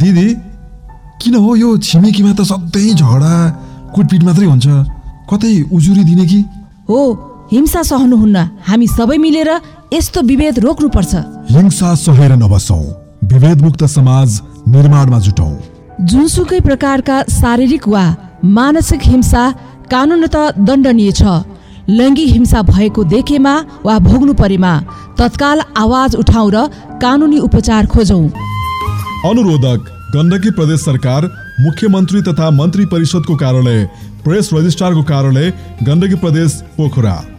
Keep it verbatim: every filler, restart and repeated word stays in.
दिदी किन हो यो छिमेकीमा त सधैँ झगडा कुटपिट मात्रै हुन्छ, कतै उजुरी दिने कि? हो, हिंसा सहनुहुन्न। हामी सबै मिलेर यस्तो विभेद रोक्नुपर्छ। हिंसा सहेर नबसौं, विभेदमुक्त समाज निर्माणमा जुटौं। जुनसुकै प्रकारका शारीरिक वा मानसिक हिंसा कानुनतः दण्डनीय छ। लैङ्गिक हिंसा भएको देखेमा वा भोग्नु परेमा तत्काल आवाज उठाउँ र कानुनी उपचार खोजौं। अनुरोधक गण्डकी प्रदेश सरकार, मुख्यमन्त्री तथा मन्त्री परिषदको कार्यालय, प्रेस रजिस्ट्रारको कार्यालय, गण्डकी प्रदेश पोखरा।